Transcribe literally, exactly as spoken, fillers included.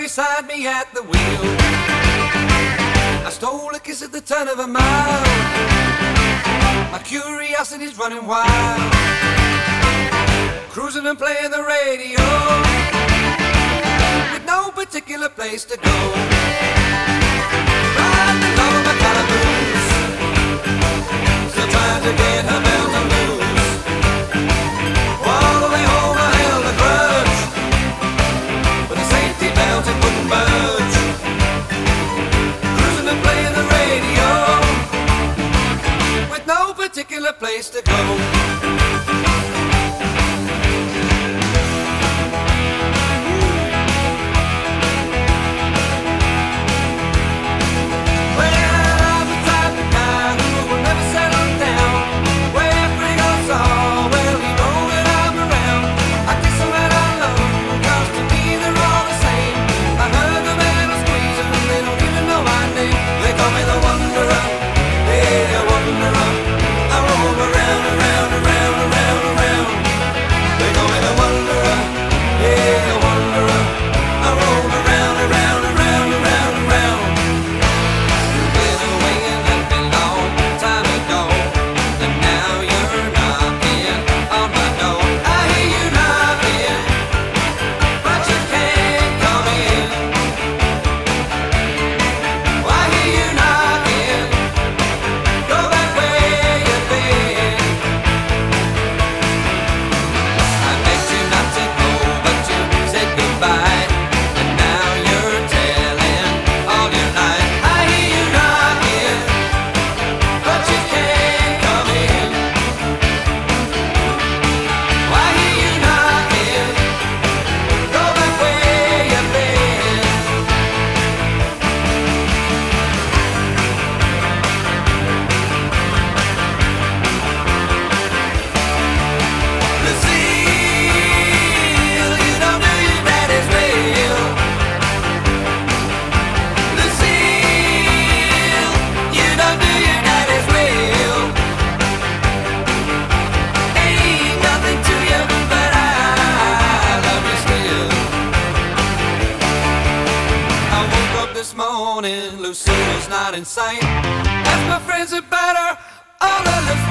beside me at the wheel. I stole a kiss at the turn of a mile. My curiosity's running wild. Cruising and playing the radio with no particular place to go. Riding along my calaboose, still trying to get her belt to loose. All the way home I held a grudge, but the safety belt it wouldn't budge. Cruising and playing the radio with no particular place to go. Lucille's not in sight. Ask my friends about her, all of the